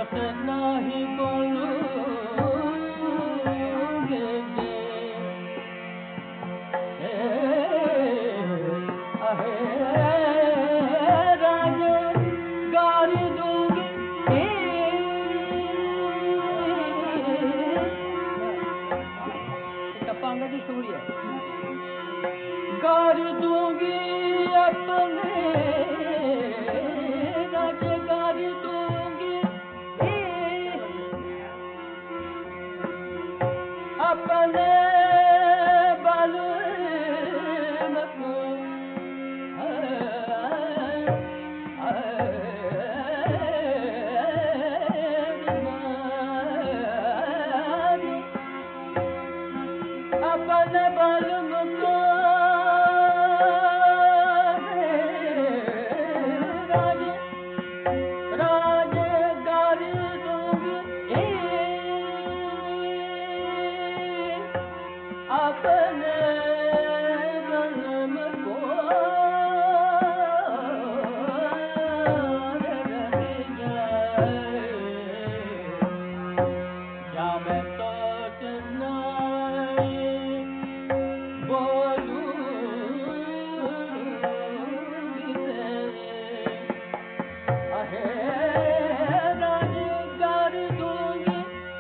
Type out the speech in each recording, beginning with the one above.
से नहीं बोलूंगी अहे राज गारी दूंगी टप्पांगा की स्टोरी है गारी दूंगी अपने राज गारी दूंगी अपने बल अपने बल अपने जन्म को या मैं तो नहीं बोलूंगी अहे राज कर दूंगी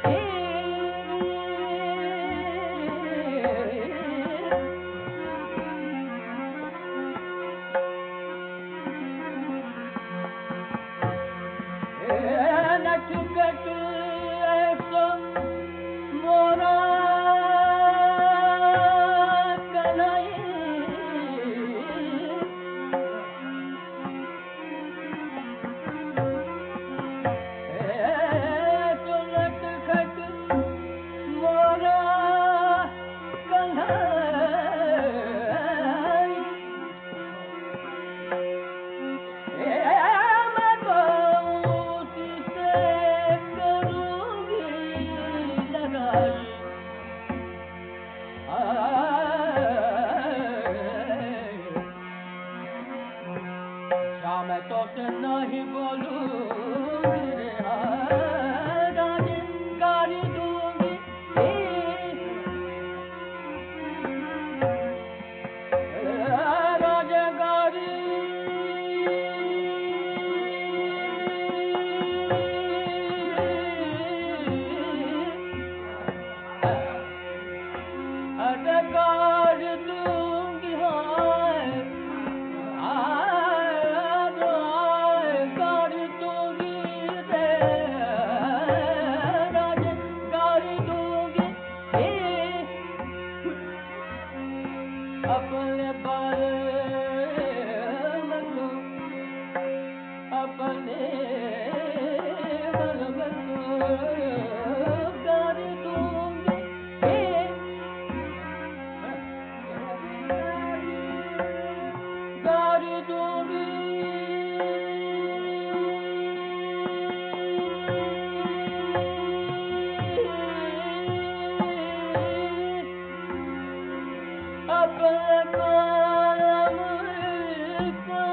नटखट ऐसा मोरा कलाई तो नटखट मोरा कलाई मैं तो उसी से करूंगी लड़ाई मैं तो से नहीं बोलूंगी राज गारी दूंगी राज गारी गाड़ दूंगी गाड़ दूंगी राज गाड़ दूंगी अपने बारे अपने गाड़ दूंगी गाड़ी दूंगी अपने काम का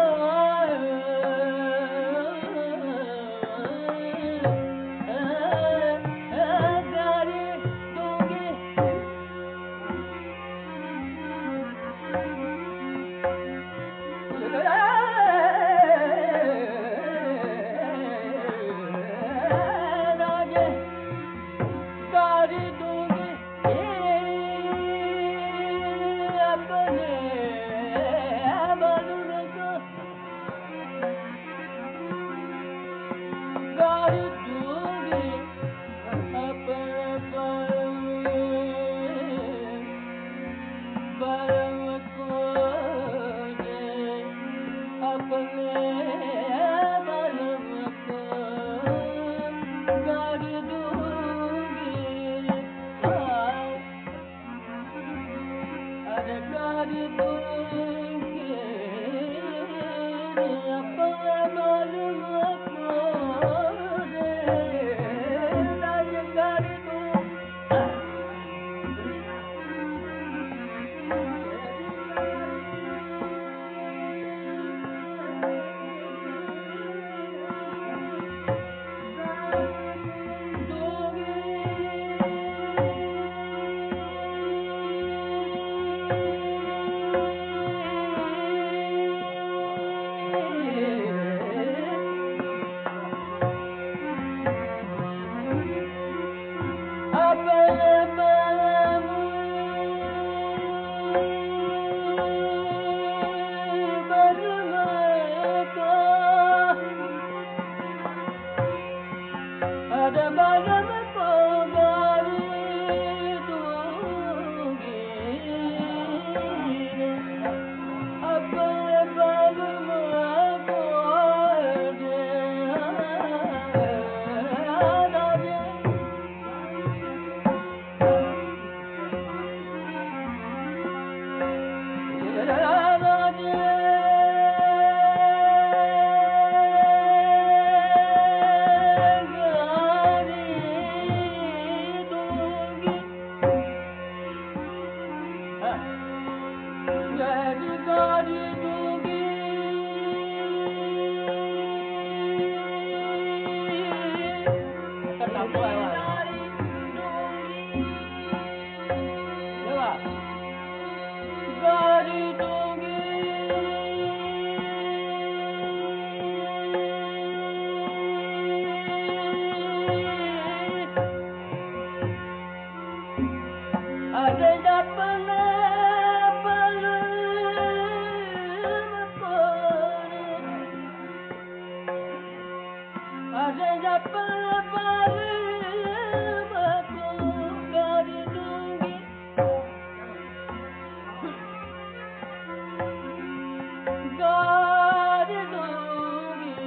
गाड़ी दूंगी राज गाड़ी दूंगी अपने बल को गाड़ी दूंगी अपने बल को अपने बल को गाड़ी दूंगी अरे गाड़ी दूंगी अपने बल को राज गाड़ी दूंगी गाड़ी गाड़ी दूंगी Kata buai wah. गाड़ी दूंगी Lewa. गाड़ी दूंगी अरे अपने पल अरे अपने पल कर दूंगी कर दूंगी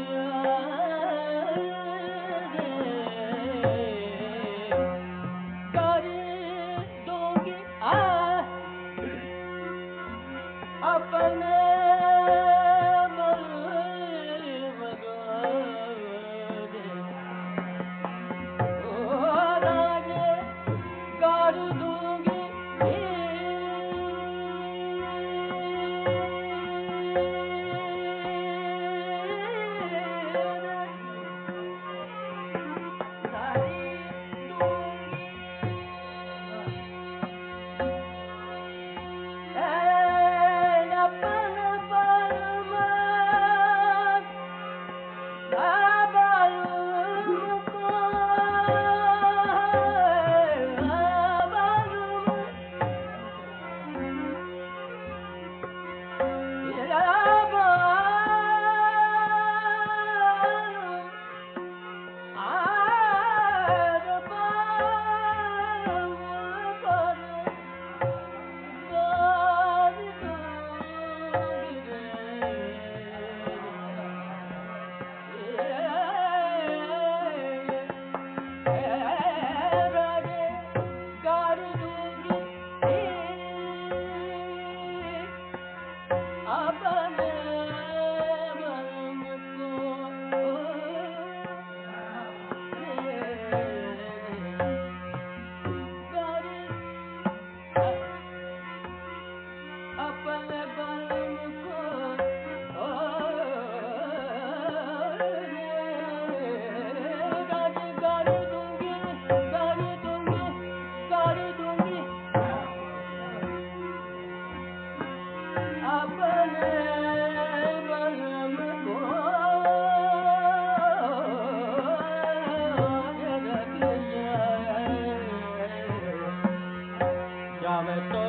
कर दूंगी अपने कर दूंगी Ya me